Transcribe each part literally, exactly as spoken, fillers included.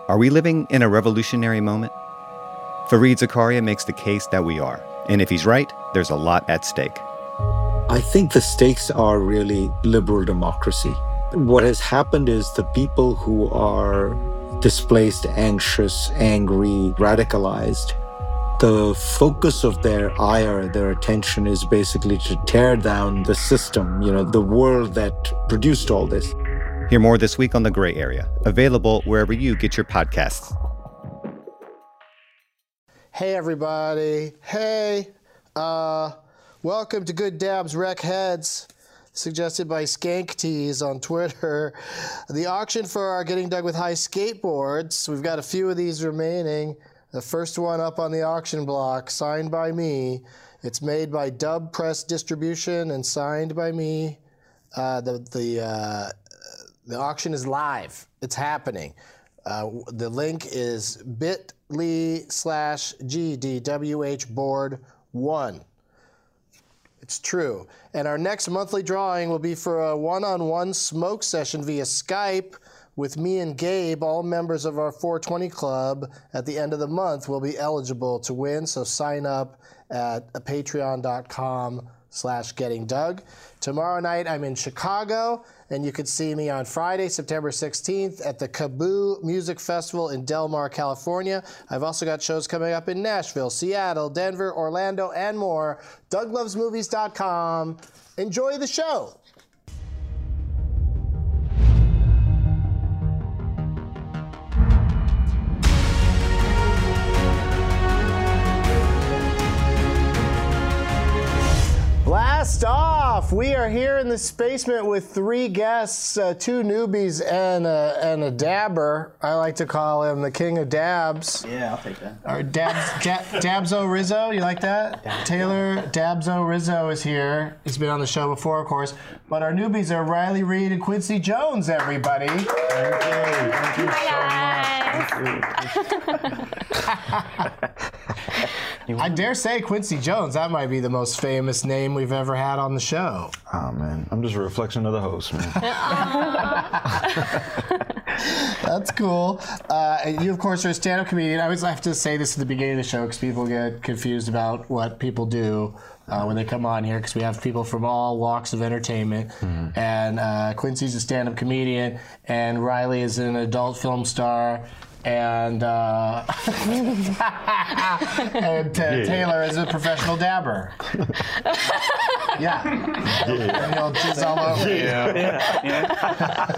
Are we living in a revolutionary moment? Fareed Zakaria makes the case that we are. And if he's right, there's a lot at stake. I think the stakes are really liberal democracy. What has happened is the people who are displaced, anxious, angry, radicalized, the focus of their ire, their attention is basically to tear down the system, you know, the world that produced all this. Hear more this week on The Gray Area, available wherever you get your podcasts. Hey, everybody. Hey. Uh, welcome to Good Dabs Wreck Heads, suggested by Skank Tees on Twitter. The auction for our Getting Dug with High skateboards. We've got a few of these remaining. The first one up on the auction block, signed by me. It's made by Dub Press Distribution and signed by me. Uh, the the uh, the auction is live. It's happening. Uh, the link is bit.ly slash GDWH board one. It's true. And our next monthly drawing will be for a one-on-one smoke session via Skype with me and Gabe, all members of our four twenty Club. At the end of the month, will be eligible to win. So sign up at patreon.com slash getting dug. Tomorrow night, I'm in Chicago, and you can see me on Friday, September sixteenth at the Kaboo Music Festival in Del Mar, California. I've also got shows coming up in Nashville, Seattle, Denver, Orlando, and more. Doug Loves Movies dot com. Enjoy the show. Blast off! We are here in this basement with three guests, uh, two newbies and a, and a dabber. I like to call him the king of dabs. Yeah, I'll take that. Or Dabs, da, Dabzo Rizzo, you like that? Dabzo. Taylor Dabzo Rizzo is here. He's been on the show before, of course. But our newbies are Riley Reid and Quincy Jones, everybody. Thank you. Thank you so much. I dare say Quincy Jones, that might be the most famous name we've ever had on the show. Oh, man. I'm just a reflection of the host, man. That's cool. Uh, and you, of course, are a stand-up comedian. I always have to say this at the beginning of the show because people get confused about what people do uh, when they come on here, because we have people from all walks of entertainment. Mm-hmm. And uh, Quincy's a stand-up comedian, and Riley is an adult film star. And uh, and uh, yeah. Taylor is a professional dabber. Yeah. yeah. And he'll jizz all over you. Yeah. Yeah.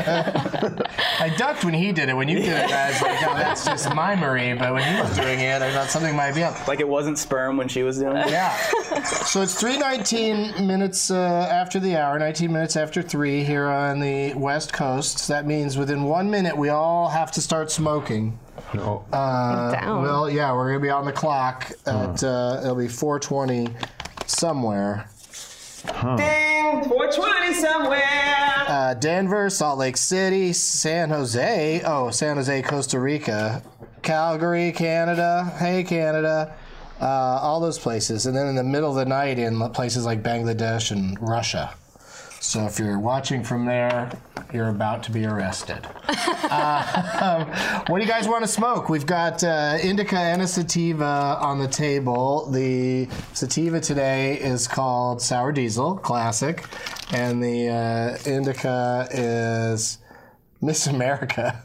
I ducked when he did it. When you did it, I was like, oh, that's just mimery. But when he was doing it, I thought something might be up. Like it wasn't sperm when she was doing it? Yeah. So it's three nineteen minutes uh, after the hour, nineteen minutes after three here on the West Coast. So that means within one minute, we all have to start smoking. No. Uh, Down. Well, yeah, we're gonna be on the clock at uh, it'll be four twenty somewhere. Huh. Ding! four twenty somewhere! Uh, Denver, Salt Lake City, San Jose. Oh, San Jose, Costa Rica, Calgary, Canada. Hey, Canada. Uh, all those places, and then in the middle of the night in places like Bangladesh and Russia. So if you're watching from there, you're about to be arrested. uh, um, what do you guys want to smoke? We've got uh, indica and a sativa on the table. The sativa today is called Sour Diesel, classic. And the uh, indica is Miss America.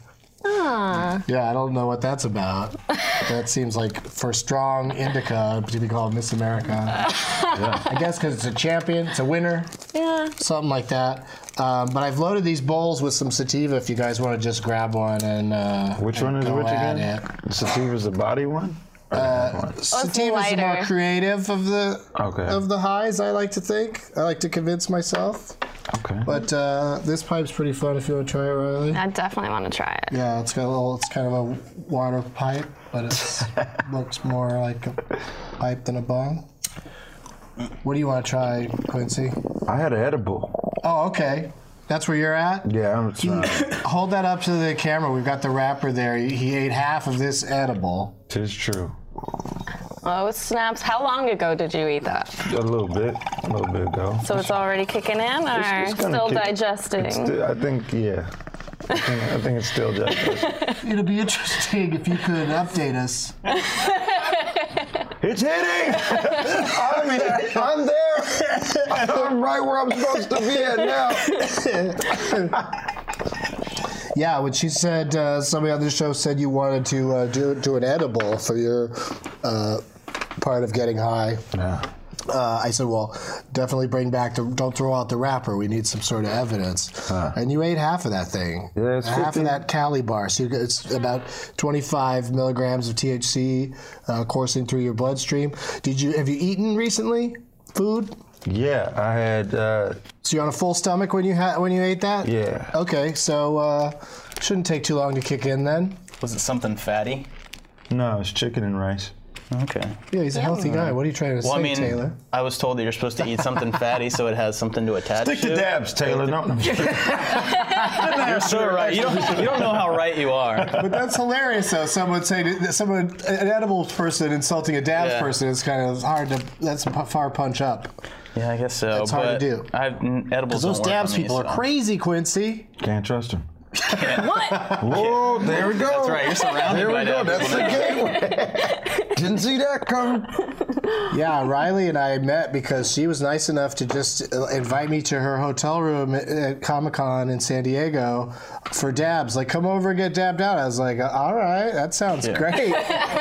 Ah. Yeah, I don't know what that's about. That seems like for strong indica to be called Miss America. Yeah. I guess because it's a champion, it's a winner. Yeah. Something like that. Um, but I've loaded these bowls with some sativa if you guys want to just grab one and uh, Which and one is go which at again? it. Sativa's the body one? Uh, Sativa's the more creative of the okay. of the highs, I like to think. I like to convince myself. Okay. But uh, this pipe's pretty fun if you want to try it, Riley. I definitely want to try it. Yeah, it's got a little. It's kind of a water pipe, but it looks more like a pipe than a bong. What do you want to try, Quincy? I had an edible. Oh, okay. That's where you're at? Yeah, I'm trying. Hold that up to the camera. We've got the wrapper there. He, he ate half of this edible. Tis true. Oh, snaps. How long ago did you eat that? A little bit. A little bit ago. So it's already kicking in, or It's- it's gonna still kick- digesting? It's still, I think, yeah. I think, I think it's still Jack Dust. It'll be interesting if you could update us. It's hitting! I'm, here. I'm there! I'm right where I'm supposed to be at now. Yeah, when she said, uh, somebody on the show said you wanted to uh, do, do an edible for your uh, part of getting high. Yeah. Uh, I said, well, definitely bring back the, don't throw out the wrapper. We need some sort of evidence. Huh. And you ate half of that thing. Yeah, it's half fifty. of that Cali bar. So you get- it's about twenty-five milligrams of T H C uh, coursing through your bloodstream. Did you, have you eaten recently? Food? Yeah, I had, uh, So you're on a full stomach when you ha- when you ate that? yeah. Okay, so uh, shouldn't take too long to kick in then. Was it something fatty? No, it's chicken and rice. Okay. Yeah, he's a healthy guy. What are you trying to Well, say, I mean, Taylor? I was told that you're supposed to eat something fatty so it has something to attach Stick to. to dabs, Taylor. No, no. You're so right. You don't, you don't know how right you are. But that's hilarious, though. Someone saying someone an edible person insulting a dabs Yeah. person is kind of hard to. That's a far punch up. Yeah, I guess so. It's hard but to do. I've, mm, edibles Those don't work dabs on me, people so. are crazy, Quincy. Can't trust him. What? Whoa, there we go. That's right. You're surrounded There by we go. dabs. That's the gateway. Didn't see that coming. Yeah, Riley and I met because she was nice enough to just uh, invite me to her hotel room at, at Comic-Con in San Diego for dabs. Like, come over and get dabbed out. I was like, all right, that sounds Yeah. great.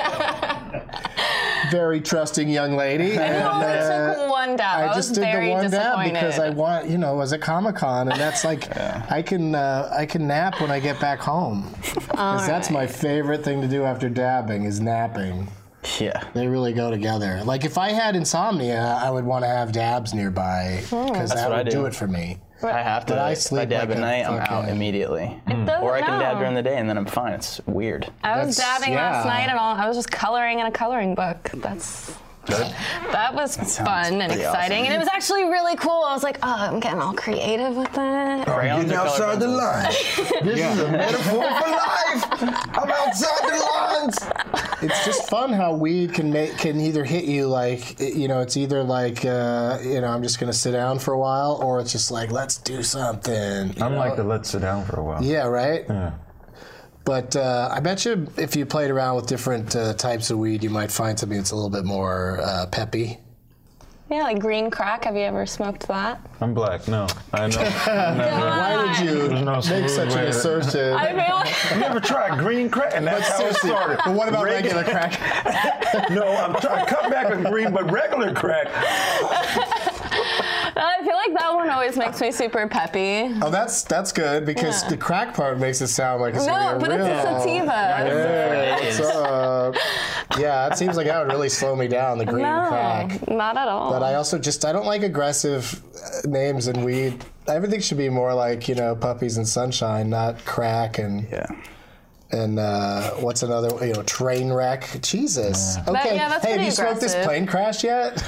Very trusting young lady. You And, only uh, took one dab. I, I was just did very the one dab disappointed. because I want, you know, it was at Comic Con, and that's like, I can uh, I can nap when I get back home, because that's my favorite thing to do after dabbing is napping. Yeah. They really go together. Like if I had insomnia, I would want to have dabs nearby because that what I would do. do. it for me. I have to. But I if sleep I dab like at a night, I'm out fucking- immediately. It doesn't- Or I can dab no. during the day and then I'm fine. It's weird. I was That's- dabbing yeah. last night and all. I was just coloring in a coloring book. That's that was fun and pretty exciting, awesome. and it was actually really cool. I was like, oh, I'm getting all creative with it. Crayons Getting or color outside the pencils? line. This is a metaphor for life. I'm outside the lines. It's just fun how weed can make can either hit you like you know it's either like uh, you know I'm just gonna sit down for a while, or it's just like let's do something. you I'm know? like the let's sit down for a while. Yeah, right. Yeah. But uh, I bet you if you played around with different uh, types of weed, you might find something that's a little bit more uh, peppy. Yeah, like green crack. Have you ever smoked that? I'm black. No, I know. Why did you There's no make smooth such way an to- assertion? I feel like I never tried green crack, and that's how it Seriously, started. but what about Regu- regular crack? No, I'm trying to cut back on green, but regular crack. I feel like that one always makes me super peppy. Oh, that's that's good because Yeah. the crack part makes it sound like it's No, gonna be but a real. it's a sativa. Hey, It is. what's up? Yeah, it seems like that would really slow me down, the green No, crack. not at all. But I also just I don't like aggressive uh, names in weed. Everything should be more like you know puppies and sunshine, not crack and Yeah. and uh, what's another you know train wreck. Jesus. That- Okay. yeah, that's hey, have pretty you smoked this aggressive. plane crash yet?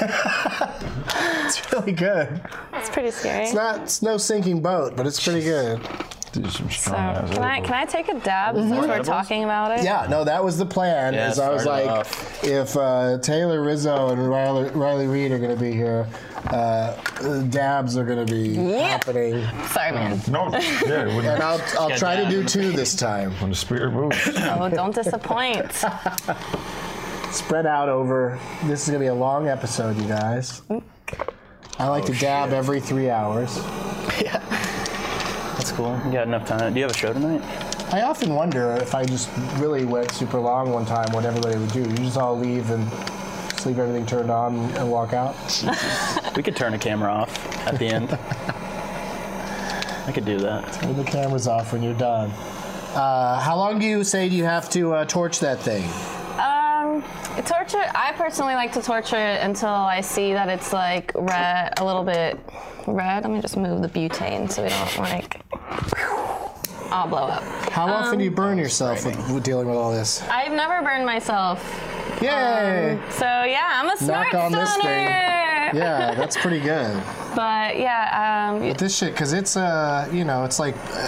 It's really good. It's pretty scary. It's not it's no sinking boat, but it's pretty good. Do some So, strong ass can I can I take a dab since we're Edibles? talking about it? Yeah, no, that was the plan. Yeah, is I was start it like, off. if uh, Taylor Rizzo and Riley, Riley Reid are going to be here, uh, dabs are going to be happening, Sorry, man. No, yeah, when, and I'll I'll Get try to down. do two this time. when the spirit moves. Oh, don't disappoint. Spread out over. This is going to be a long episode, you guys. I like to dab every three hours. That's cool. You got enough time. Do you have a show tonight? I often wonder if I just really went super long one time, what everybody would do. You just all leave and just leave everything turned on and walk out. We could turn a camera off at the end. I could do that. Turn the cameras off when you're done. Uh, how long do you say do you have to uh, torch that thing? Um, torture. I personally like to torture it until I see that it's like red, a little bit red. Let me just move the butane so we don't like. I'll blow up. How often do you burn yourself with, with dealing with all this? I've never burned myself. Yay! So yeah, I'm a smart Knock on this stoner. thing. Yeah, that's pretty good. But yeah, um, But this shit, because it's uh, you know, it's like uh,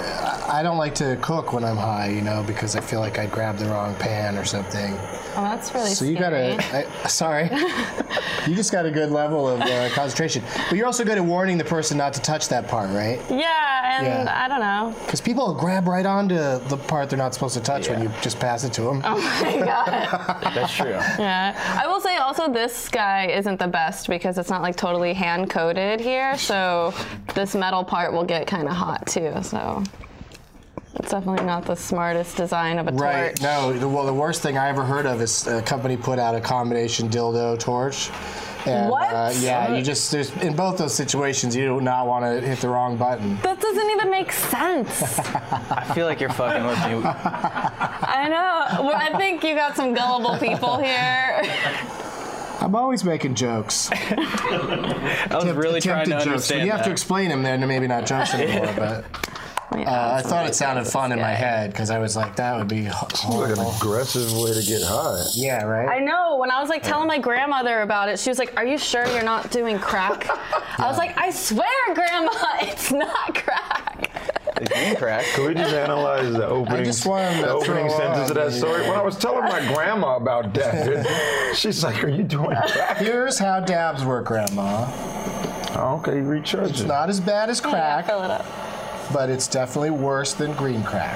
I don't like to cook when I'm high, you know, because I feel like I grabbed the wrong pan or something. Oh, that's really So scary. you gotta, I, sorry, you just got a good level of uh, concentration. But you're also good at warning the person not to touch that part, right? Yeah, and Yeah. I don't know. Because people grab right onto the part they're not supposed to touch when Yeah. you just pass it to them. Oh my god. That's true. Yeah. I will say also this guy isn't the best because it's not like totally hand coated here, so this metal part will get kind of hot too. So it's definitely not the smartest design of a Right. torch. No. The, well, the worst thing I ever heard of is a company put out a combination dildo torch. And, What? Uh, yeah. You just there's in both those situations you do not want to hit the wrong button. That doesn't even make sense. I feel like you're fucking with me. I know. Well, I think you got some gullible people here. I'm always making jokes. I was really trying Attempted to jokes. understand When you have to that. explain them, then they're maybe not jokes anymore. But Yeah, uh, I that's thought really it sounded fun in my head because I was like, that would be ho- Like an horrible. aggressive way to get high. Yeah. Right. I know. When I was like telling my grandmother about it, she was like, "Are you sure you're not doing crack?" I was like, "I swear, Grandma, it's not crack." The green crack. Can we just analyze the opening, just wanted to the opening throw sentence of on that story? When I was telling my grandma about that, she's like, "Are you doing crack?" Here's how dabs work, Grandma. Oh, okay, recharge It's it. not as bad as Yeah, crack, fill it up. but it's definitely worse than green crack.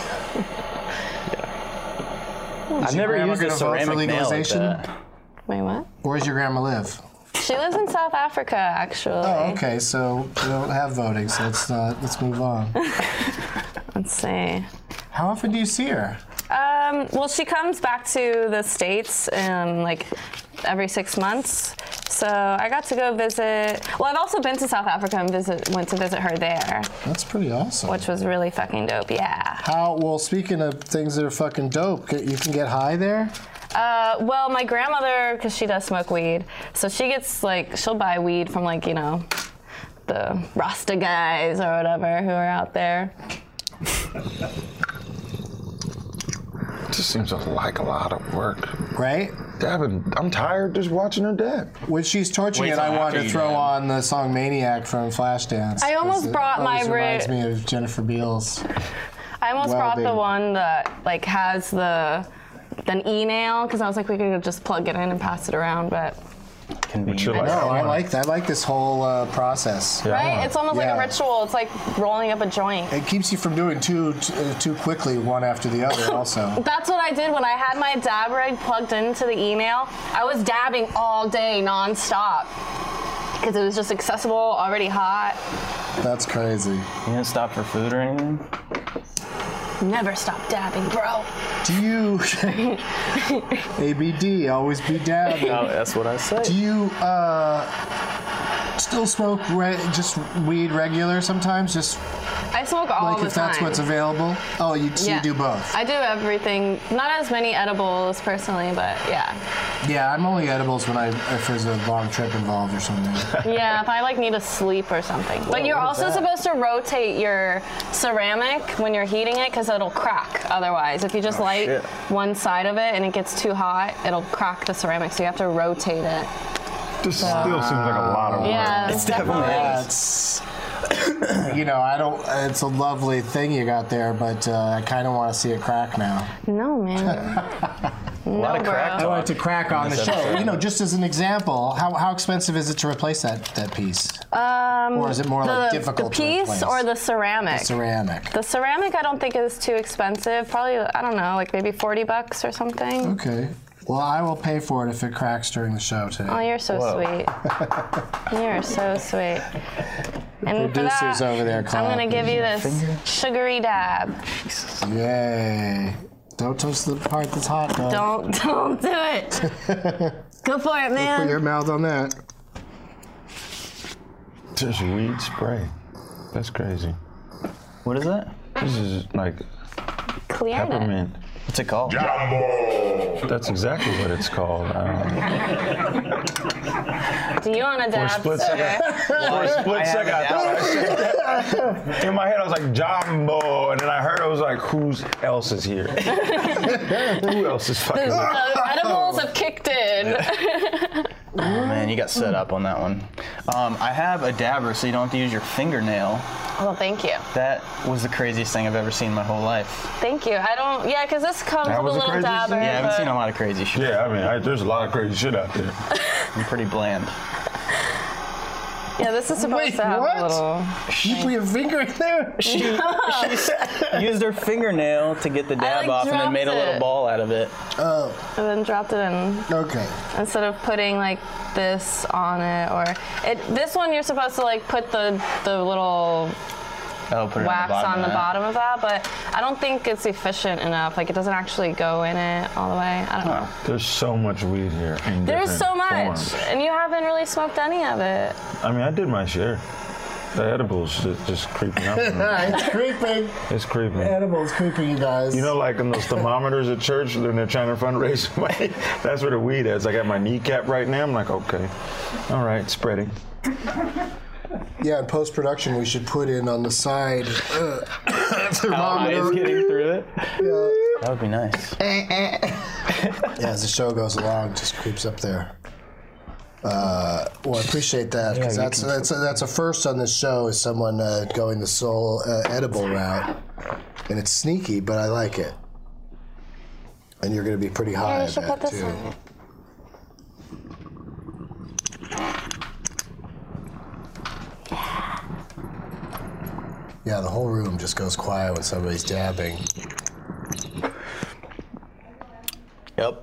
I've your never grandma used a gonna vote for ceramic nail like legalization? that. Wait, what? Where does your grandma live? She lives in South Africa, actually. Oh, okay. So we don't have voting. So let's uh, let's move on. Let's see. How often do you see her? Um, well, she comes back to the States in like every six months. So I got to go visit. Well, I've also been to South Africa and visit, went to visit her there, That's pretty awesome. which was really fucking dope. Yeah. How well? Speaking of things that are fucking dope, c- you can get high there. Uh, well, my grandmother, because she does smoke weed, so she gets like she'll buy weed from like you know the Rasta guys or whatever who are out there. It just seems like a lot of work. Right? Dabbing, I'm tired just watching her dab. When she's torching Wait it, till I wanted after to you throw dab. on the song "Maniac" from Flashdance. I almost 'cause it brought my always ri- reminds me of Jennifer Beals. I almost Well, brought the baby. one that like has the an e-nail because I was like we could just plug it in and pass it around, but Convenient. you like? No, I like that. I like this whole uh, process. right, it's almost like Yeah. a ritual. It's like rolling up a joint. It keeps you from doing too t- uh, too quickly, one after the other. Also, That's what I did when I had my dab rig plugged into the e-nail. I was dabbing all day nonstop because it was just accessible, already hot. that's crazy. You didn't stop for food or anything? Never stop dabbing, bro. Do you A B D always be dabbing? Oh, that's what I say. Do you uh, still smoke re- just weed regular sometimes? Just I smoke all like the if time. that's what's available? Oh, you, so you do both? I do everything. Not as many edibles personally, but yeah. Yeah, I'm only edibles when I if there's a long trip involved or something. Yeah, if I like need to sleep or something. But you're what is also that? supposed to rotate your ceramic when you're heating it because it'll crack otherwise. If you just light shit. one side of it and it gets too hot, it'll crack the ceramic, so you have to rotate it. This still seems like a lot of work. Yeah, it's definitely. That's, you know, I don't. It's a lovely thing you got there, but uh, I kind of want to see it crack now. No, man. A lot of crack I talk. wanted to crack on the This show. episode. You know, just as an example, how, how expensive is it to replace that, that piece? Um, Or is it more the, like difficult the to piece replace? or the ceramic? Ceramic. The ceramic I don't think is too expensive. Probably, I don't know, like maybe forty bucks or something. Okay. Well, I will pay for it if it cracks during the show today. Oh, you're so Whoa. sweet. You're so sweet. And for producers that, over there I'm calling. gonna give you this sugary dab. Yay. Don't touch the part that's hot, though. Don't, don't do it. Go for it, man. Put your mouth on that. Just weed spray. That's crazy. What is that? This is like Cleared it. peppermint. What's it called? That's exactly what it's called. Um, Do you want to for a dab? split sir? second, for a split I second, I haven't thought I said that. In my head, I was like Jumbo, and then I heard I was like, who else is here? Who else is fucking? The edibles have kicked in. Man, you got set up on that one. Um, I have a dabber, so you don't have to use your fingernail. Well, thank you. That was the craziest thing I've ever seen in my whole life. Thank you. I don't, yeah, because this comes That with a was the little craziest dabber. thing? Yeah, I haven't but- seen a lot of crazy shit. Yeah, I mean, I, there's a lot of crazy shit out there. I'm pretty bland. Yeah, this is supposed Wait, to have what? a little. You put your finger in there? She, she used her fingernail to get the dab like, off and then dropped made a little it. ball out of it. Oh, And then dropped it in okay. instead of putting like this on it or it. This one you're supposed to like put the the little Oh, put it wax on on the the bottom. bottom of that, but I don't think it's efficient enough. Like it doesn't actually go in it all the way. I don't know. There's so much weed here. In There's different so much, forms. and you haven't really smoked any of it. I mean, I did my share. The edibles just, just creeping up. on me. It's creeping. It's creeping. Animals creeping, you guys. You know, like in those thermometers at church when they're trying to fundraise money, that's where the weed is. I got my kneecap right now. I'm like, okay, all right, spreading. Yeah, in post production, we should put in on the side uh, How high is thermometer. getting through it? Yeah. That would be nice. Yeah, as the show goes along, it just creeps up there. Uh, well, I appreciate that because Yeah, you that's can- that's a, that's a first on this show is someone uh, going the sole uh, edible route, and it's sneaky, but I like it. And you're going to be pretty high. Yeah, I you should bet, put this too. on. Yeah, the whole room just goes quiet when somebody's dabbing. Yep.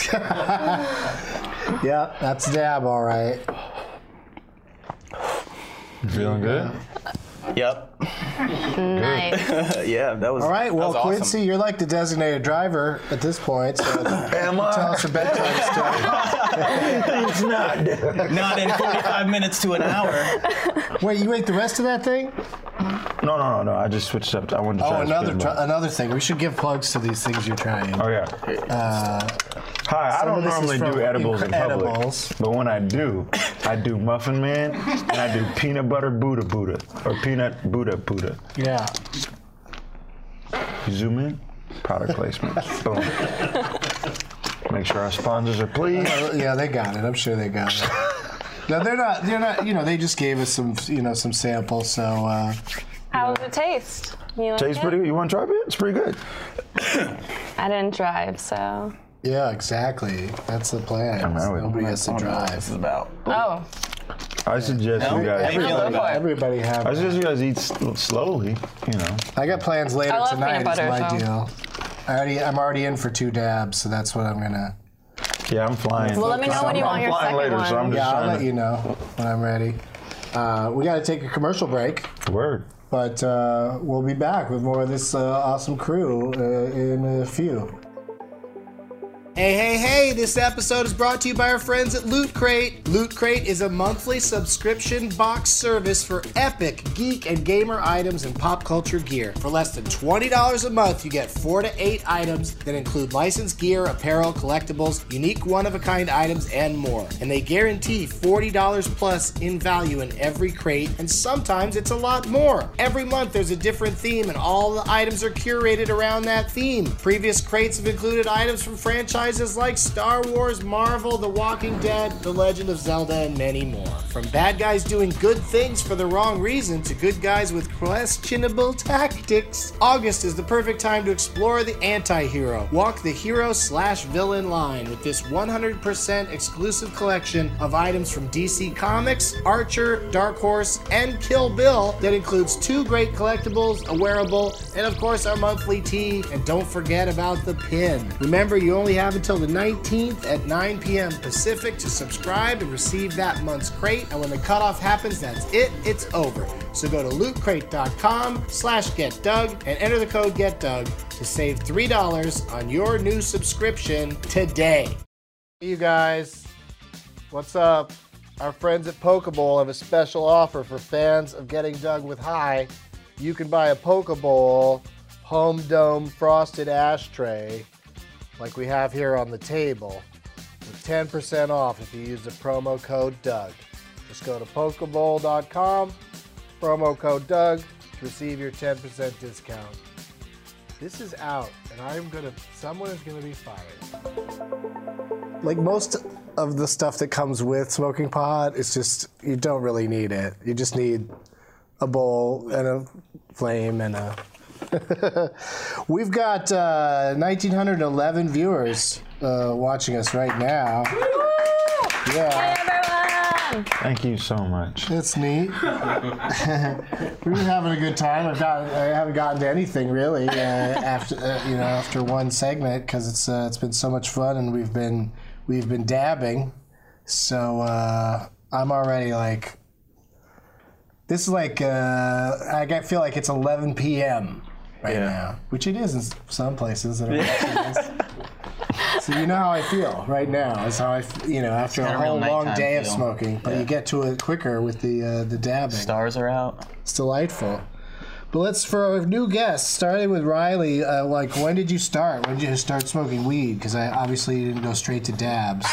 Yeah, that's dab, all right. You feeling good? Yep. Nice. Yeah, that was. All right, well, that was awesome. Quincy, you're like the designated driver at this point. So Am I? tell us a bedtime story. It's not. Not in forty-five minutes to an hour. Wait, you ate the rest of that thing? No, no, no, no. I just switched up. I wanted to try Oh, to another spit tr- them out. another thing. We should give plugs to these things you're trying. Oh yeah. Uh, Hi, I some don't of this is normally from do edibles in public, Incredibles. but when I do, I do Muffin Man and I do peanut butter Buddha Buddha or peanut Buddha Buddha. yeah. You zoom in, product placement. Boom. Make sure our sponsors are pleased. Uh, yeah, they got it. I'm sure they got it. No, they're not. They're not. You know, they just gave us some. You know, some samples. So. Uh, How does it taste? You like Tastes it? pretty good. You want to try it? It's pretty good. I didn't drive, so. yeah, exactly. That's the plan. I'm out with it. Nobody has to I don't know what drive. this is about. Oh, I suggest No? you guys. Every- go for it. Everybody have. I suggest you guys eat s- slowly. You know. I got plans later I love tonight. peanut butter, is my so. deal. I already. I'm already in for two dabs, so that's what I'm gonna. Yeah, I'm flying. Well, let me know when you I'm want your flying second later, one. so I'm just Yeah, I'll trying let to. you know when I'm ready. Uh, we got to take a commercial break. Word. But uh, we'll be back with more of this uh, awesome crew uh, in a few. Hey, hey, hey! This episode is brought to you by our friends at Loot Crate. Loot Crate is a monthly subscription box service for epic geek and gamer items and pop culture gear. For less than twenty dollars a month, you get four to eight items that include licensed gear, apparel, collectibles, unique one-of-a-kind items, and more. And they guarantee forty dollars plus in value in every crate, and sometimes it's a lot more. Every month there's a different theme, and all the items are curated around that theme. Previous crates have included items from franchises like Star Wars, Marvel, The Walking Dead, The Legend of Zelda, and many more. From bad guys doing good things for the wrong reason to good guys with questionable tactics, August is the perfect time to explore the anti-hero. Walk the hero slash villain line with this one hundred percent exclusive collection of items from D C Comics, Archer, Dark Horse, and Kill Bill that includes two great collectibles, a wearable, and of course our monthly tee. And don't forget about the pin. Remember, you only have until the nineteenth at nine p.m. Pacific to subscribe and receive that month's crate. And when the cutoff happens, that's it. It's over. So go to lootcrate.com slash getdug and enter the code GetDug to save three dollars on your new subscription today. Hey, you guys. What's up? Our friends at Pokeball have a special offer for fans of Getting Dug with High. You can buy a Pokeball Home Dome frosted ashtray like we have here on the table with ten percent off if you use the promo code Doug. Just go to pokeball dot com, promo code Doug to receive your ten percent discount. This is out, and I'm gonna, someone is gonna be fired. like most of the stuff that comes with smoking pot, it's just, you don't really need it. You just need a bowl and a flame and a... We've got uh, one thousand nine hundred eleven viewers uh, watching us right now. Yeah. Hey, everyone! Thank you so much. It's neat. We've been having a good time. I've got, I haven't gotten to anything really uh, after uh, you know after one segment because it's uh, it's been so much fun and we've been we've been dabbing. So uh, I'm already like, this is like uh, I get- feel like it's eleven p.m. right Yeah. now, which it is in s- some places that are watching this. So you know how I feel right now. Is how I, f- you know, after a got a real whole long nighttime day of feel. smoking, but you get to it quicker with the uh, the dabbing. Stars are out. It's delightful. But let's, for our new guest, starting with Riley, uh, like, when did you start? When did you start smoking weed? Because I obviously didn't go straight to dabs.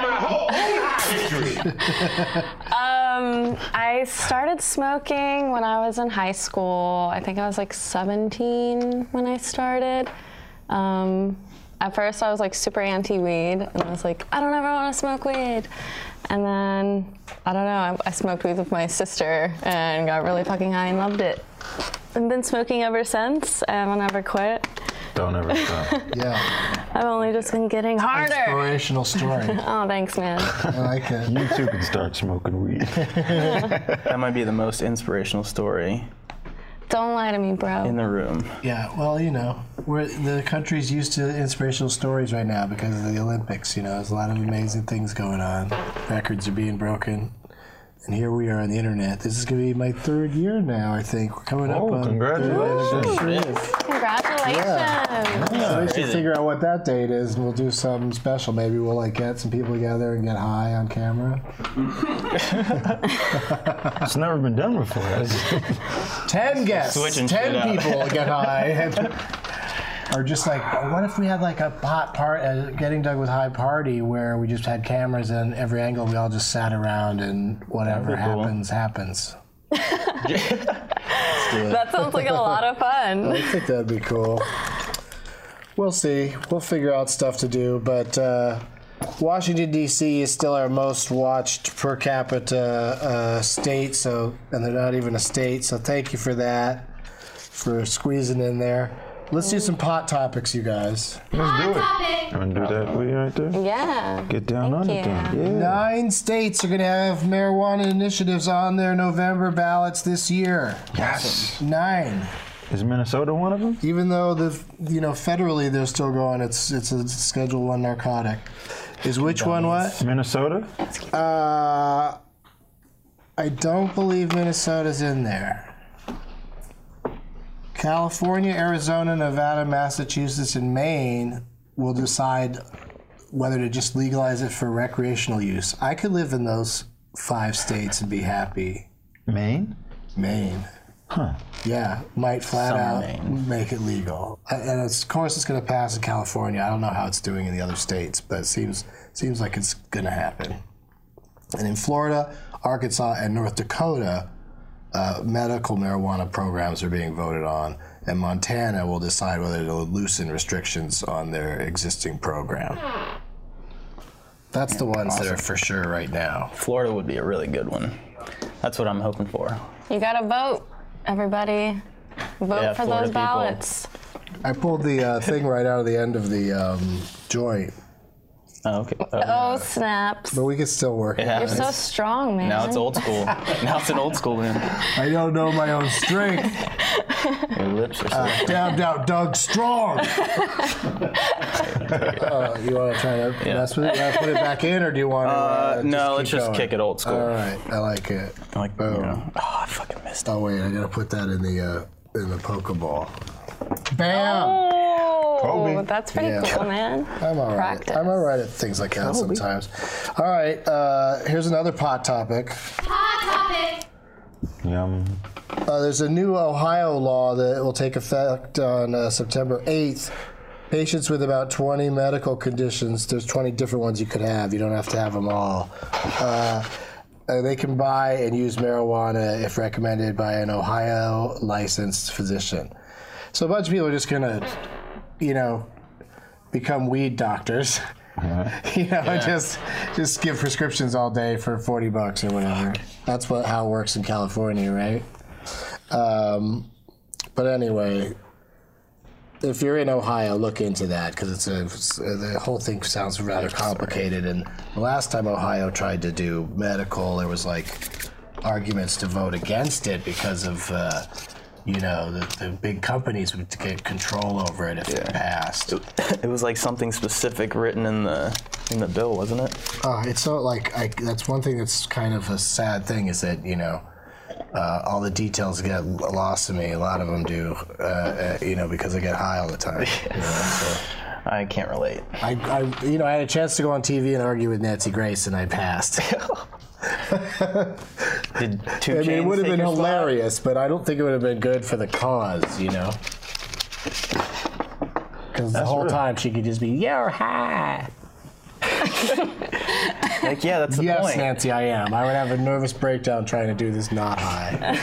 Um, I started smoking when I was in high school. I think I was like seventeen when I started. Um, at first I was like super anti-weed and I was like, I don't ever want to smoke weed. And then, I don't know, I, I smoked weed with my sister and got really fucking high and loved it. I've been smoking ever since and I'll never quit. Don't ever stop. Yeah. I've only just been getting harder. Inspirational story. Oh, thanks, man. I like it. You too can start smoking weed. That might be the most inspirational story Don't lie to me, bro. in the room. Yeah, well, you know, we're, the country's used to inspirational stories right now because of the Olympics. You know, there's a lot of amazing things going on. Records are being broken. And here we are on the internet. This is going to be my third year now, I think. We're coming up Oh, on congratulations. third anniversary. Congratulations. So we should Crazy. figure out what that date is, and we'll do something special. Maybe we'll like get some people together and get high on camera. It's never been done before. Ten guests, Switching shit ten up. people get high. And, or just like, what if we had like a pot part, a Getting Dug with High party where we just had cameras in every angle. We all just sat around and whatever That'd be cool. happens, happens. That sounds like a lot of fun. I think that'd be cool. We'll see. We'll figure out stuff to do, but uh, Washington, D C is still our most watched per capita uh, state, so, and they're not even a state, so thank you for that, for squeezing in there. Let's do some pot topics, you guys. Let's do it. You want to do that weed right there? Yeah. Get down on Thank it then. Yeah. Nine states are going to have marijuana initiatives on their November ballots this year. Yes. Nine. Is Minnesota one of them? Even though the you know federally they're still going, it's it's a Schedule One narcotic. Is which one what? Minnesota? Uh, I don't believe Minnesota's in there. California, Arizona, Nevada, Massachusetts, and Maine will decide whether to just legalize it for recreational use. I could live in those five states and be happy. Maine? Maine. Huh. Yeah, might flat Summer out Maine. make it legal. I- And it's, of course, it's going to pass in California. I don't know how it's doing in the other states, but it seems seems like it's going to happen. And in Florida, Arkansas, and North Dakota, uh, medical marijuana programs are being voted on, and Montana will decide whether to loosen restrictions on their existing program. That's the ones that are for sure right now. Florida would be a really good one. That's what I'm hoping for. You gotta vote, everybody. Vote Yeah, for Florida those people. ballots. I pulled the uh, thing right out of the end of the um, joint, Oh, okay. Oh, Oh, snaps. but we could still work it. You're happens. so strong, man. Now it's old school. Now it's an old school man. I don't know my own strength. Your lips are so. Dabbed out Doug Strong. uh, you want to try to mess with it? You want to put it back in, or do you want to? Uh, Uh, just no, keep let's just going? kick it old school. All right, I like it. Like, you know. Oh, I fucking missed it. Oh wait, I gotta put that in the uh, in the Pokeball. Bam! Oh, Kobe. that's pretty Yeah. cool, man. I'm all right. Practice. I'm all right at things like that sometimes. All right, uh, here's another pot topic. Yum. Uh, there's a new Ohio law that will take effect on uh, September eighth. Patients with about twenty medical conditions, there's twenty different ones you could have. You don't have to have them all. Uh, uh, they can buy and use marijuana if recommended by an Ohio licensed physician. So a bunch of people are just going to, you know, become weed doctors You know, just just give prescriptions all day for forty bucks or whatever. That's what how it works in California, right? Um, but anyway, if you're in Ohio, look into that because it's a it's, uh, the whole thing sounds rather complicated. And the last time Ohio tried to do medical, there was like arguments to vote against it because of. Uh, You know, the, the big companies would get control over it if it passed. It was like something specific written in the in the bill, wasn't it? Uh, it's so like I, that's one thing that's kind of a sad thing is that you know uh, all the details get lost to me. A lot of them do, uh, uh, you know, because I get high all the time. You know, so. I can't relate. I, I, you know, I had a chance to go on T V and argue with Nancy Grace, and I passed. Did two I mean, it Chainz would have take been your spot? hilarious, but I don't think it would have been good for the cause, you know. Because the whole real. time she could just be, "You're high." Like, yeah, that's the Yes, point. Nancy, I am. I would have a nervous breakdown trying to do this not high.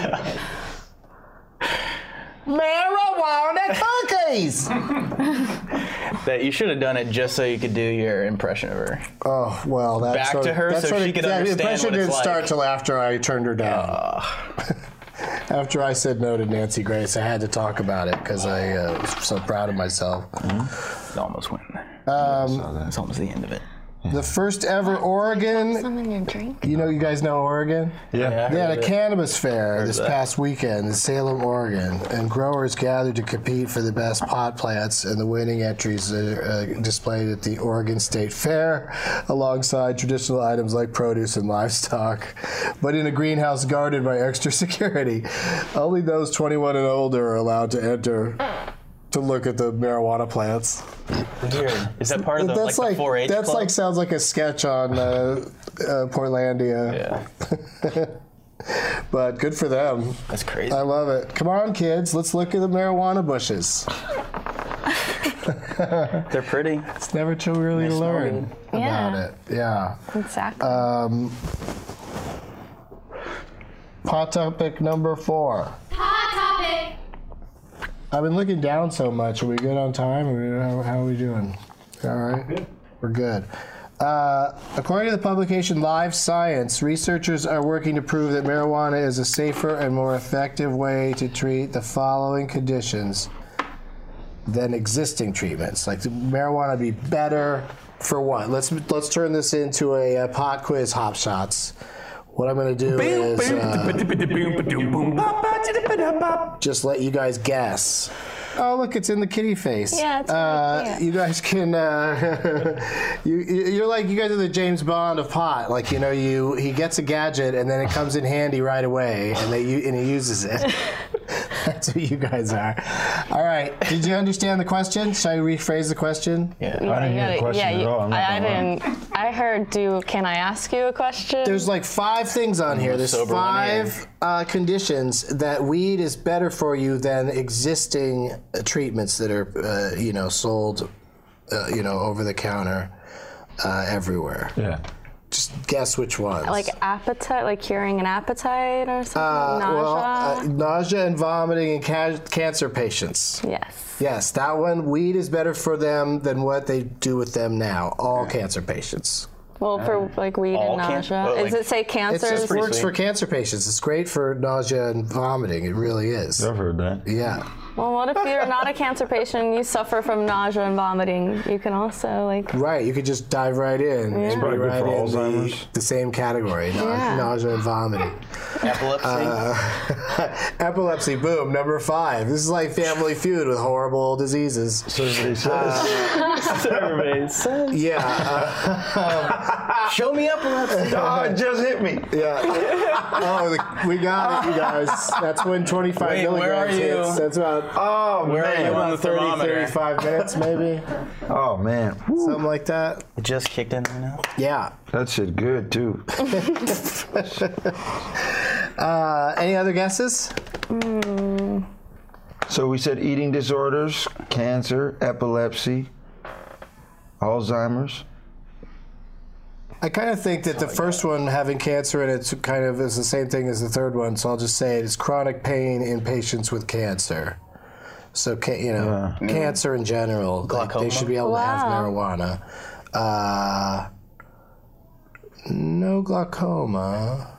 Marijuana cookies! That you should have done it just so you could do your impression of her. Oh, well, that's Back sort to of- her that's so sort she of- could yeah, understand The impression what it's didn't like. start till after I turned her down. After I said no to Nancy Grace, I had to talk about it because I uh, was so proud of myself. It almost went there. Um, It's almost the end of it. the first ever Oregon, Some in your drink. you know, you guys know Oregon? Yeah. I They heard had a of it. cannabis fair this that. past weekend in Salem, Oregon, and growers gathered to compete for the best pot plants, and the winning entries are uh, displayed at the Oregon State Fair alongside traditional items like produce and livestock, but in a greenhouse guarded by extra security. Only those twenty-one and older are allowed to enter to look at the marijuana plants. Weird. Is that part of the, That's like, like, the four H that's club? like sounds like a sketch on uh, uh, Portlandia. Yeah, But good for them. that's crazy. I love it. Come on, kids. Let's look at the marijuana bushes. They're pretty. It's never too early They to smell learn good. about Yeah. it. Yeah. Exactly. Um, pot topic number four. Hot topic. I've been looking down so much. Are we good on time? Or how, how are we doing? All right? Good. We're good. Uh, according to the publication Live Science, researchers are working to prove that marijuana is a safer and more effective way to treat the following conditions than existing treatments. Like marijuana be better for what? Let's let's turn this into a, a pot quiz, Hop Shots. What I'm going to do is uh, just let you guys guess. Oh, look, it's in the kitty face. Yeah, it's really uh, cute. You guys can. Uh, you you're like you guys are the James Bond of pot. Like you know, you he gets a gadget and then it comes in handy right away, and they and he uses it. That's who you guys are. All right. Did you understand the question? Should I rephrase the question? Yeah. I didn't hear the Yeah, question yeah, at you- all. I'm not I, I gonna lie. didn't. I heard. Do can I ask you a question? There's like five things on here. There's sober one five uh, conditions that weed is better for you than existing uh, treatments that are, uh, you know, sold, uh, you know, over the counter uh, everywhere. Yeah. Just guess which ones. like appetite, like curing an appetite or something. uh, Nausea. well, uh, nausea and vomiting in ca- cancer patients. yes. Yes, that one. Weed is better for them than what they do with them now. All cancer patients. Well, for like weed all and can- nausea. well, Does like- it say It cancer? just is- works sweet. for cancer patients. It's great for nausea and vomiting. It really is. I've heard that. Yeah. Well, what if you're not a cancer patient and you suffer from nausea and vomiting? You can also like. Right, you could just dive right in and be probably good right for in the, Alzheimer's. the same category, na- Yeah. nausea and vomiting. Epilepsy. Uh, epilepsy, boom, number five. This is like Family Feud with horrible diseases. So everybody says. Everybody says. Yeah, uh, Show me epilepsy. Oh, it just hit me. yeah. Oh, the, we got it, you guys. That's when twenty-five Wait, where milligrams are you? hits. That's about Oh, Where are you man. on the thirty, thermometer? thirty-five minutes, maybe. Oh, man. Woo. Something like that. It just kicked in there now. Yeah. That shit good, too. Uh, any other guesses? So we said eating disorders, cancer, epilepsy, Alzheimer's. I kind of think that the first one, having cancer in it, kind of is the same thing as the third one. So I'll just say it is chronic pain in patients with cancer. So, ca- you know, cancer in general, like, they Glaucoma? should be able to have Wow. marijuana. Uh, no glaucoma.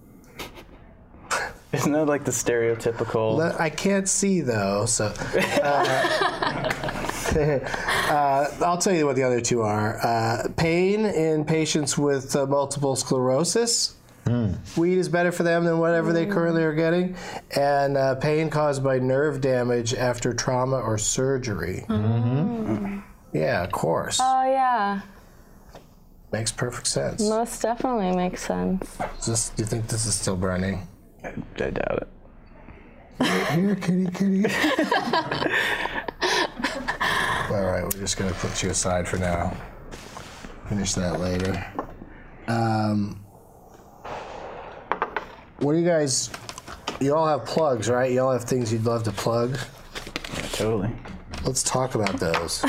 Isn't that like the stereotypical? Le- I can't see though, so. Uh, uh, I'll tell you what the other two are. Uh, pain in patients with uh, multiple sclerosis. Mm. Weed is better for them than whatever they currently are getting. And uh, pain caused by nerve damage after trauma or surgery. Mm-hmm. Yeah, of course. Oh, yeah. Makes perfect sense. Most definitely makes sense. Is this, do you think this is still burning? I, I doubt it. Here, kitty, kitty. All right, we're just going to put you aside for now. Finish that later. Um, what do you guys, you all have plugs, right? You all have things you'd love to plug? Yeah, totally. Let's talk about those.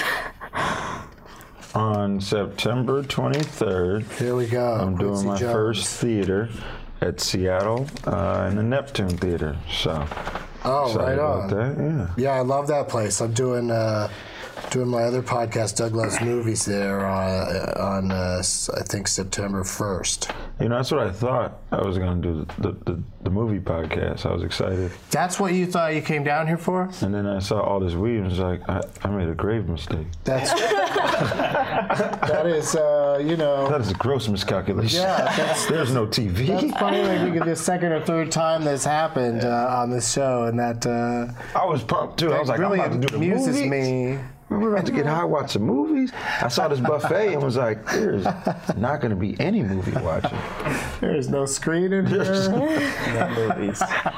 On September twenty-third, Here we go. I'm doing Quincy my Jones. first theater at Seattle uh, in the Neptune Theater. So, Oh, excited right about on. that. Yeah. Yeah, I love that place. I'm doing uh, doing my other podcast, Doug Loves Movies, there uh, on uh, s- I think September first. You know, that's what I thought I was going to do, the, the, the movie podcast. I was excited. That's what you thought you came down here for? And then I saw all this weed and was like, I, I made a grave mistake. That's that is uh, you know. That is a gross miscalculation. Yeah, that's- There's no T V. That's funny. I think the second or third time this happened uh, on this show, and that uh, I was pumped too. I was like, really I'm about to do the amuses movie. me. We're about to get high, watch some movies. I saw this buffet and was like, there's not going to be any movie watching. There is no screen in here. No movies.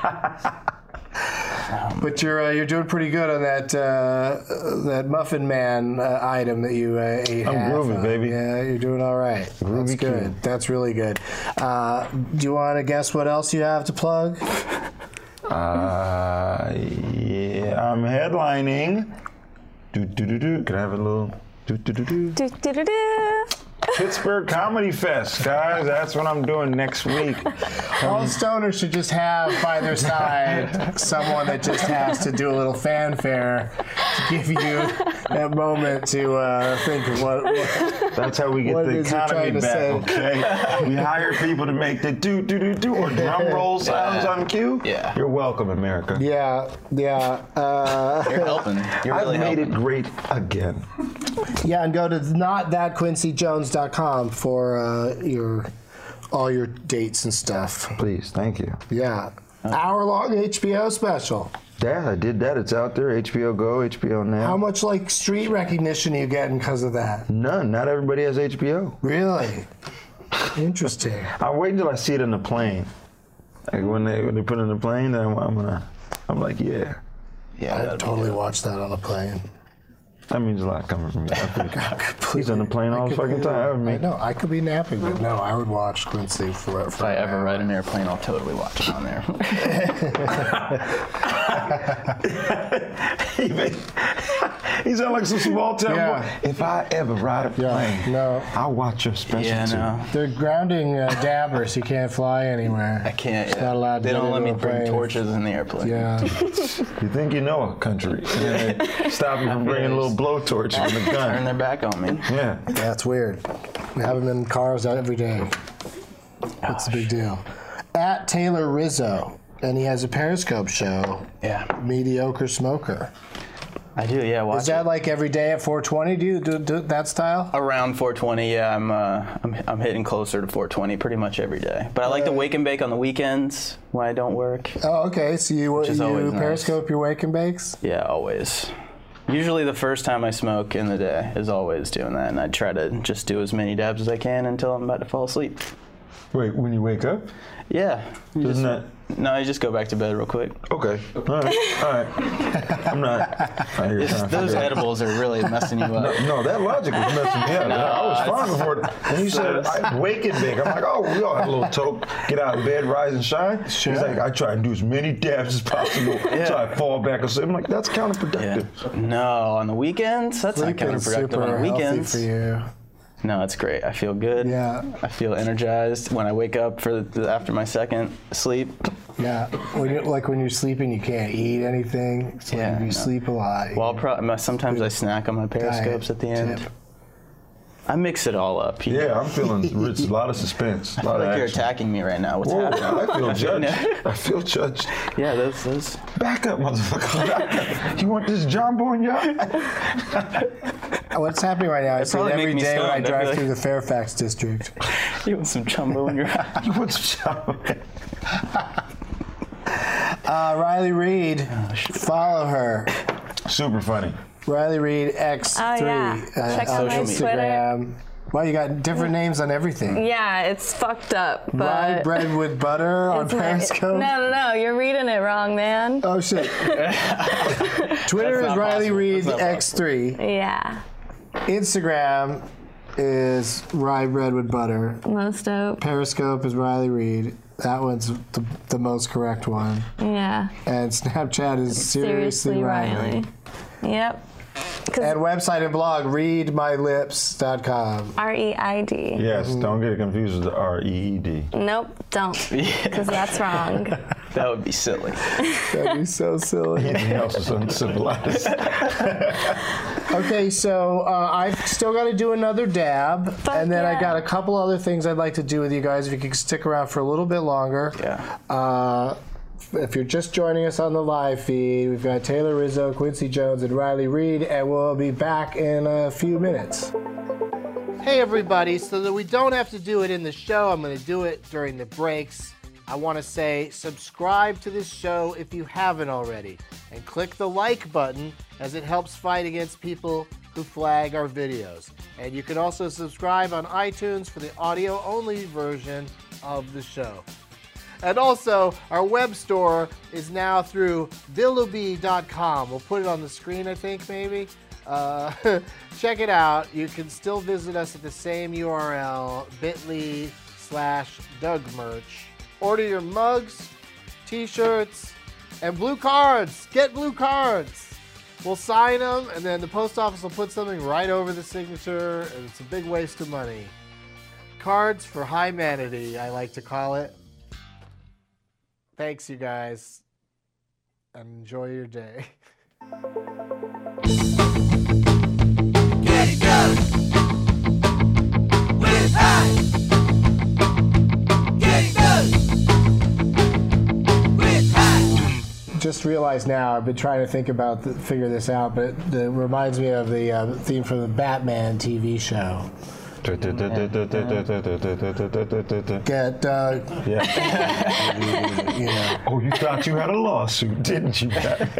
But you're uh, you're doing pretty good on that uh, that Muffin Man uh, item that you uh, ate. I'm half groovy, of. baby. Yeah, you're doing all right. Groovy That's good. cute. That's really good. Uh, do you want to guess what else you have to plug? Uh, yeah, I'm headlining. Do, do, do, do. Can I have a little do, do, do, do? Do, do, do, do. Pittsburgh Comedy Fest, guys. That's what I'm doing next week. All stoners should just have by their side someone that just has to do a little fanfare to give you that moment to uh, think of what, what. That's how we get What the is he trying economy to back, okay? We hire people to make the do, do, do, do, or drum roll sounds on cue. Yeah. You're welcome, America. Yeah, yeah. Uh, You're helping. You're really I've made helping. it great again. Yeah, and go to not that quincy jones dot com for uh, your all your dates and stuff. Please, thank you. Yeah, hour long H B O special. Yeah, I did that. It's out there. H B O Go, H B O Now. How much like street recognition are you getting because of that? None. Not everybody has H B O. Really interesting. I'll wait until I see it in the plane. Like when they when they put it in the plane, then I'm, I'm gonna. I'm like, yeah. Yeah, I'd that'd be totally good. watch that on a plane. That means a lot coming from me. I think he's on the plane all the fucking time. I I mean, know I could be napping, but no, I would watch Quincy for. If I ever ride an airplane, I'll totally watch it on there. He's on like some small town Yeah. boy. If I ever ride a plane, no. I'll watch your special yeah, too. no. They're grounding uh, dabbers. You can't fly anywhere. I can't. It's yeah. not allowed to They get don't let me into a bring plane. torches in the airplane. Yeah. You think you know a country? And then they stop you from bringing a little blowtorch and a Turn gun. their back on me. Yeah. That's weird. We have them in cars every day. What's the big deal? At Taylor Rizzo, and he has a Periscope show, Yeah, Mediocre Smoker. I do. Yeah, watch Is that it. like every day at four twenty? Do you do, do that style? Around four twenty, yeah, I'm, uh, I'm I'm hitting closer to four twenty pretty much every day. But I like to wake and bake on the weekends when I don't work. Oh, okay. So you, is you always nice. Periscope your wake and bakes? Yeah, always. Usually the first time I smoke in the day is always doing that, and I try to just do as many dabs as I can until I'm about to fall asleep. Wait, when you wake up? Yeah. you Isn't just- that No, I just go back to bed real quick. okay? All right, all right. I'm not. I hear It's, trying to those figure out- edibles are really messing you up. No, that logic was messing me up. I was fine before. When you said I wake and bake, I'm like, oh, we all have a little toke. Get out of bed, rise and shine. Sure. He's like, I try and do as many dabs as possible until I fall back asleep. I'm like, that's counterproductive. Yeah. No, on the weekends, that's not Sleeping's counterproductive. super On the healthy weekends, for you. no, it's great. I feel good. Yeah. I feel energized when I wake up for the, after my second sleep. Yeah. When you, like when you're sleeping, you can't eat anything. So Yeah, if you no. sleep a lot. Well, I'll pro- sometimes I snack on my periscopes at the end. tip. I mix it all up. You Yeah, I'm feeling rich, a lot of suspense. A I lot feel of like you're action. attacking me right now. What's Whoa, happening? I feel judged. I feel judged. Yeah, those those. Back up, motherfucker. Back up. You want this John Bonjour? What's happening right now? I see it probably every make me day when I stoned. I drive feel through like- the Fairfax district. You want some chumbo in your eye? You want some John? Uh, Riley Reid, Oh, follow her. Super funny. Riley Reid X three Oh, yeah. uh, Check on out my Instagram. Well, you got different names on everything. Yeah, it's fucked up, but Rye bread with butter on it's not- Periscope. No, no, no, you're reading it wrong, man. Oh shit. Twitter That's is not Riley possible. Reid That's not X three. Yeah, Instagram is Rye bread with butter. most dope. Periscope is Riley Reid. That one's the, the most correct one. Yeah, And Snapchat is seriously, seriously, Riley. Riley. Yep. And website and blog, read my lips dot com. R E I D. Yes, don't get it confused with the R E E D. Nope, don't, because that's wrong. That would be silly. That'd be so silly. Anything else is uncivilized. Okay, so uh, I've still got to do another dab, Fuck and then I yeah. got a couple other things I'd like to do with you guys if you could stick around for a little bit longer. Yeah. Uh, if you're just joining us on the live feed, we've got Taylor Rizzo, Quincy Jones, and Riley Reid, and we'll be back in a few minutes. Hey everybody, so that we don't have to do it in the show, I'm going to do it during the breaks. I want to say subscribe to this show if you haven't already, and click the like button as it helps fight against people who flag our videos. And you can also subscribe on iTunes for the audio-only version of the show. And also, our web store is now through Billuby dot com. We'll put it on the screen, I think, maybe. Uh, check it out. You can still visit us at the same U R L, bit.ly slash Doug Merch. Order your mugs, t-shirts, and blue cards. Get blue cards. We'll sign them, and then the post office will put something right over the signature, and it's a big waste of money. Cards for Hymanity, I like to call it. Thanks, you guys, and enjoy your day. Get it done with high. Get it done with high. Just realized now, I've been trying to think about, the, figure this out, but it, it reminds me of the uh, theme from the Batman T V show. Get Doug. Yeah. You know. Oh, you thought you had a lawsuit, didn't you?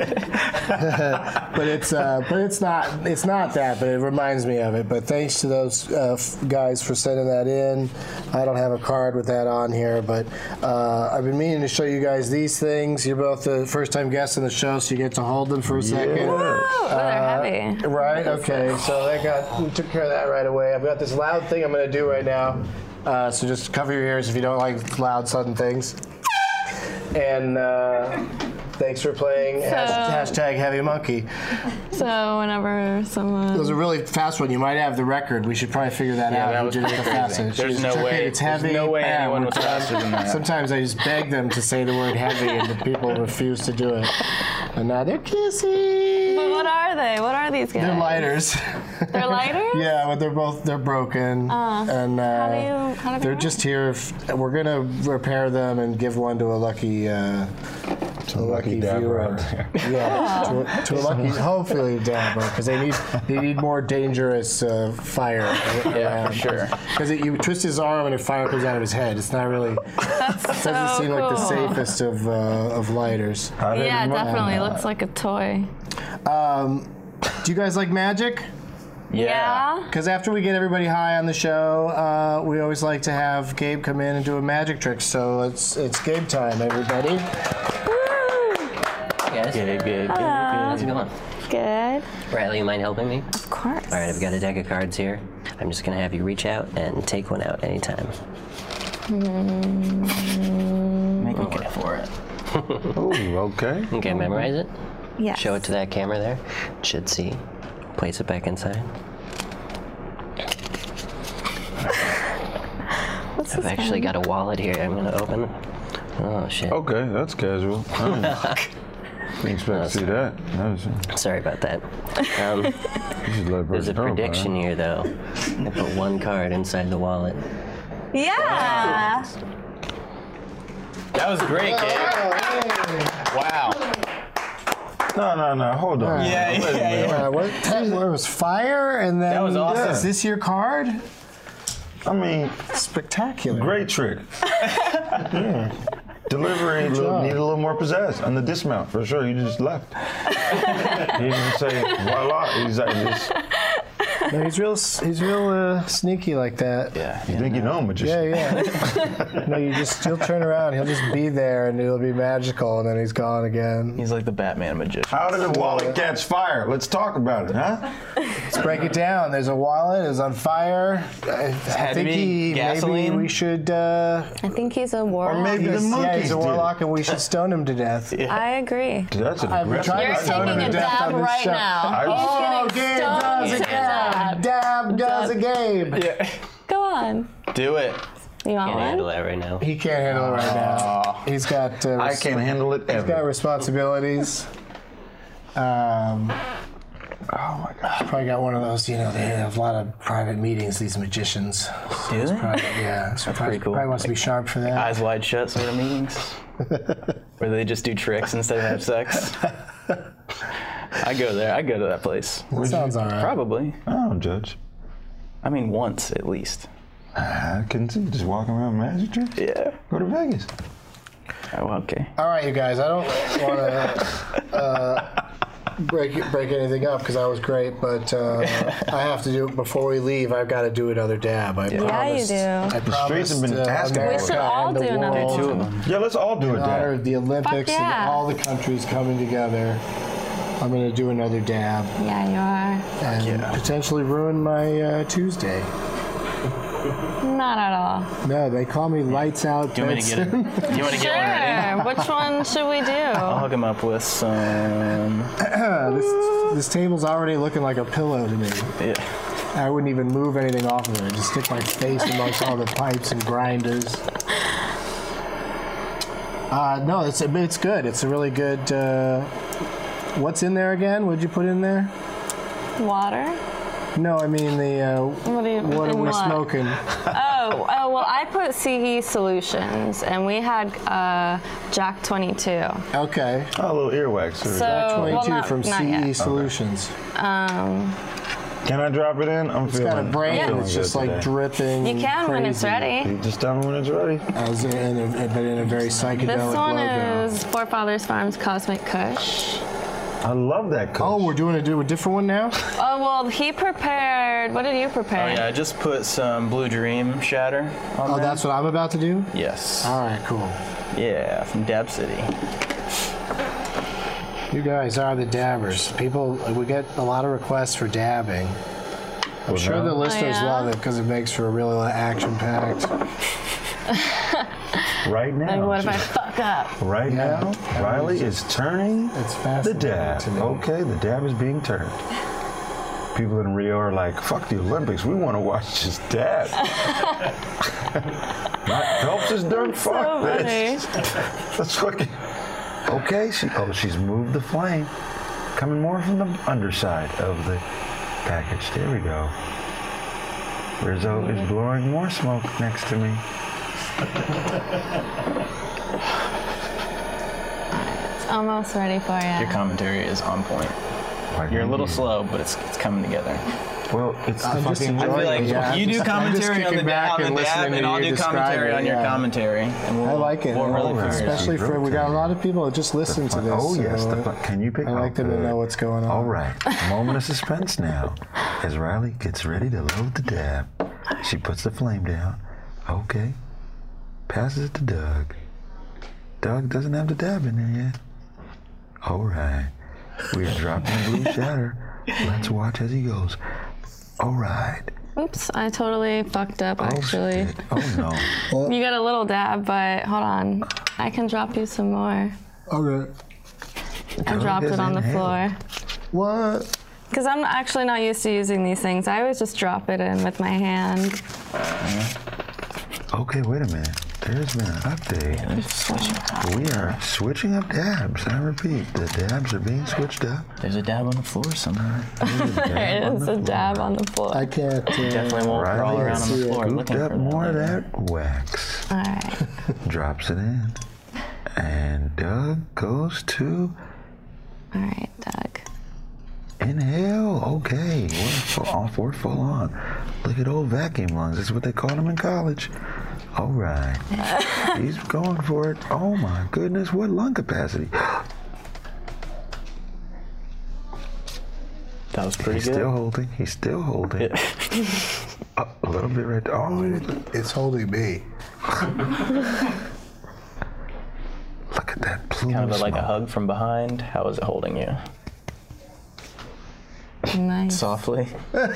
But it's uh, but it's not it's not that, but it reminds me of it. But thanks to those uh, f- guys for sending that in. I don't have a card with that on here, but uh, I've been meaning to show you guys these things. You're both the first time guests on the show, so you get to hold them for a second. Oh, they're heavy. Right? Okay. So that got we took care of that right away. I've got this loud thing I'm going to do right now. Uh, so just cover your ears if you don't like loud, sudden things. And uh, thanks for playing So- has- hashtag Heavy Monkey. So whenever someone. It was a really fast one. You might have the record. We should probably figure that Yeah, out. that Who was did it the pretty fastest? crazy. There's It's no tricky, way. It's There's heavy. no way bam, anyone we're was done. faster than that. Sometimes I just beg them to say the word heavy, and the people refuse to do it. And now they're kissing. But what are they? What are these guys? They're lighters. They're lighters? Yeah, but they're both they're broken. Uh, and uh, how do you- how do they they're work? just here. F- we're gonna repair them and give one to a lucky. Uh, to a lucky, lucky dabber viewer. out there. Yeah, to, a- to a lucky, hopefully dabber, because they need they need more dangerous uh, fire. Yeah, for sure. Because you twist his arm and a fire comes out of his head. It's not really doesn't so seem like the cool. safest of uh, of lighters. Hot Yeah, heavy monkey. definitely. Looks like a toy. Um, do you guys like magic? Yeah. Because after we get everybody high on the show, uh, we always like to have Gabe come in and do a magic trick. So it's it's Gabe time, everybody. Guys, Good, good, good, how's it good. going? Good. Riley, you mind helping me? Of course. All right, I've got a deck of cards here. I'm just gonna have you reach out and take one out anytime. Make me go for it. Ooh, okay. Okay, memorize it. Yes. Show it to that camera there. It should see. Place it back inside. What's I've this actually one? got a wallet here. I'm gonna open. Oh shit. Okay, that's casual. Nice. Didn't expect to see that. that was, Sorry about that. Um, you should let a there's a person know, prediction man. here, though. I put one card inside the wallet. Yeah. That was great, Gabe. Wow. No, no, no. Hold on. Yeah, Wait a yeah, minute. yeah. Uh, what, what was fire? And then That was awesome. is this your card? I mean, Spectacular. great trick. Yeah. Delivery little, job. needed a little more pizzazz. On the dismount, for sure. You just left. He didn't say, voila. He's like, just, No, he's real. He's real uh, sneaky like that. Yeah. you think you know him, but just. Yeah, yeah. No, you just he'll turn around. He'll just be there, and it'll be magical, and then he's gone again. He's like the Batman magician. How did the wallet catch fire? Let's talk about it, huh? Let's break it down. There's a wallet. It's on fire. I, I Had to think be he gasoline? maybe we should. Uh, I think he's a warlock. Or maybe the he's- yeah, monkeys he's a did. warlock, and we should stone him to death. I agree. Dude, that's an I've been aggressive. trying You're to stone him taking to a death dab on this right show. now. I- Oh, He's Gabe getting does a stoned to dab. death. Dab does a Gabe. Yeah. Go on. Do it. You want Can't handle one? that right now. He can't handle it right now. He's got. Uh, I can't handle it He's got ever. responsibilities. Um, Oh my God. probably got one of those. You know, they have a lot of private meetings. These magicians. Do they? Probably, yeah, so probably, pretty cool. probably wants to be sharp for that. Eyes wide shut sort of meetings. Where they just do tricks instead of have sex. I go there. I go to that place. That sounds all right. Probably. I don't judge. I mean, once at least. I couldn't see you just walking around magic tricks. Yeah. Go to Vegas. Oh, okay. All right, you guys. I don't want to uh, break break anything up because that was great, but uh, I have to do it before we leave. I've got to do another dab. I Yeah, you promised, do. I The streets have been promised, uh, asking America for it. We should all and the do another world Two of them. Yeah, let's all do it, in honor Dad. of the Olympics yeah. and all the countries coming together. I'm going to do another dab Yeah, you are. and potentially ruin my uh, Tuesday. Not at all. No, they call me Lights Out Do you want me to get it? Benson. Do you want to get one ready? Sure. Which one should we I'll do? hook him up with some. this, this table's already looking like a pillow to me. Yeah. I wouldn't even move anything off of it. I'd just stick my face amongst all the pipes and grinders. Uh, no, it's it's good. It's a really good. Uh, what's in there again? What'd you put in there? Water? No, I mean the. Uh, What do you? what are in we what? smoking? Oh, oh, well, I put C E Solutions, and we had uh, Jack twenty-two. Okay. Oh, a little earwax. So, twenty-two well, not, from not C E yet. Solutions. Um, Can I drop it in? I'm It's feeling. got a brain. Yeah. I'm It's feeling just good like today. dripping. you can when it's crazy. ready. You just tell me when it's ready. I was in a, but in a very psychedelic This one logo. is Forefathers Farms Cosmic Kush. I love that. Kush. Oh, we're doing a do a different one now. Oh, well, he prepared. What did you prepare? Oh yeah, I just put some Blue Dream Shatter on Oh, there. that's what I'm about to do. Yes. All right, cool. Yeah, from Dab City. You guys are the dabbers. People, we get a lot of requests for dabbing. I'm Well, sure now- the listeners yeah? love it because it makes for a really action-packed. Right Like, now. what if I fuck up? Right Yeah. now, Riley is turning It's the fascinating dab. to me. Okay, the dab is being turned. People in Rio are like, fuck the Olympics. We want to watch this dab. Not Phelps is done. Fuck so this. Let's fucking. Okay, she, oh, she's moved the flame. Coming more from the underside of the package. There we go. Rizzo is blowing more smoke next to me. It's almost ready for Your you. commentary is on point. Why You're a do little you- slow, but it's it's coming together. Well, it's the I'm just fucking. I feel enjoying like it. Yeah, you I'm do just- I'm just commentary on the kicking back dab, on and the dab, listening to and I'll you do describe commentary it, on your yeah. commentary. And we'll, I like it. We'll really All right. figure it out. Especially for we got a lot of people that just listen to this. Oh yes, so the fu- can you pick I like up them to the- know what's going on. All right, moment of suspense now. As Riley gets ready to load the dab, she puts the flame down. Okay, passes it to Doug. Doug doesn't have the dab in there yet. All right, we are dropping the blue shatter. Let's watch as he goes. All right. Oops, I totally fucked up, Oh, actually. shit. Oh no. You got a little dab, but hold on. I can drop you some more. Okay. I Doug dropped has it on the inhaled. floor. What? Because I'm actually not used to using these things. I always just drop it in with my hand. Okay, wait a minute. There's been an update. We are switching up dabs. I repeat, the dabs are being switched up. There's a dab on the floor somewhere. There is a dab on the floor. I can't. Uh, Definitely won't Riley crawl around on the floor scooped looking up for more of that. that wax. All right. Drops it in. And Doug goes to All right, Doug. inhale. Okay, we're full, all four full on. Look at old vacuum lungs. That's what they called them in college. All right. He's going for it. Oh my goodness, what lung capacity. That was pretty He's good. still holding. He's still holding. Yeah. Oh, a little bit right there. Oh, it's holding me. look at that plume Kind of of a, like a smoke. hug from behind. How is it holding you? Nice. Softly.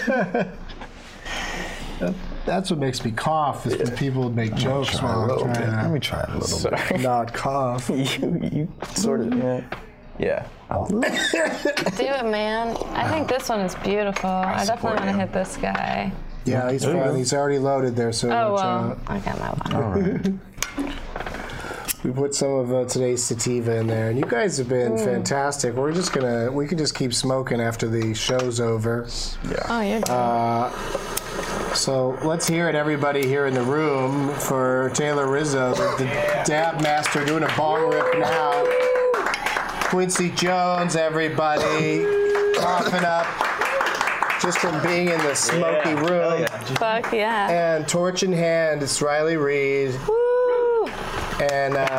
That's what makes me cough, is when people make jokes Try a while I'm little bit. trying Let to me try a little bit. Sorry. not cough. you, you sort of, yeah. Yeah. Do it, man. I think this one is beautiful. I, definitely want to hit this guy. Yeah, he's fine. He's already loaded there, so Oh, watch well. out. I got my one. All right. We put some of uh, today's sativa in there, and you guys have been fantastic. We're just gonna, we can just keep smoking after the show's over. Oh, you're good. Uh, so let's hear it, everybody here in the room, for Taylor Rizzo, the, the dab master, doing a bong rip now. Quincy Jones, everybody, coughing up just from being in the smoky Yeah. room. Yeah. Fuck yeah. And torch in hand, it's Riley Reid. Woo! And uh,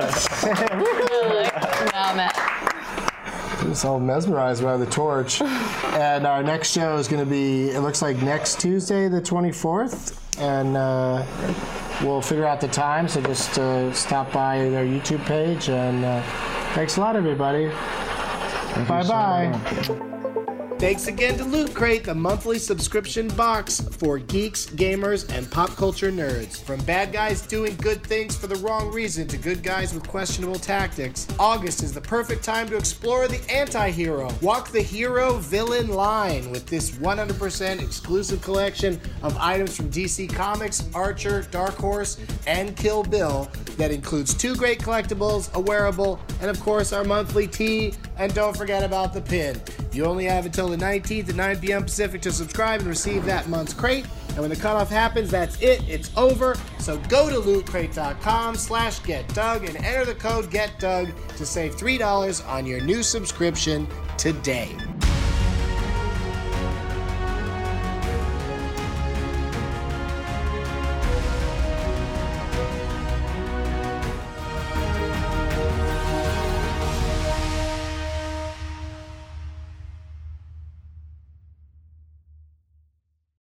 No, man. just all mesmerized by the torch. And our next show is going to be, it looks like next Tuesday, the twenty-fourth. And uh, we'll figure out the time, so just uh, stop by their YouTube page. And uh, thanks a lot, everybody. Bye-bye. Thanks again to Loot Crate, the monthly subscription box for geeks, gamers, and pop culture nerds. From bad guys doing good things for the wrong reason to good guys with questionable tactics, August is the perfect time to explore the anti-hero. Walk the hero-villain line with this one hundred percent exclusive collection of items from D C Comics, Archer, Dark Horse, and Kill Bill that includes two great collectibles, a wearable, and of course our monthly tee, and don't forget about the pin. You only have until the nineteenth at nine p.m. Pacific to subscribe and receive that month's crate. And when the cutoff happens, that's it. It's over. So go to lootcrate.com slash getdoug and enter the code GetDoug to save three dollars on your new subscription today.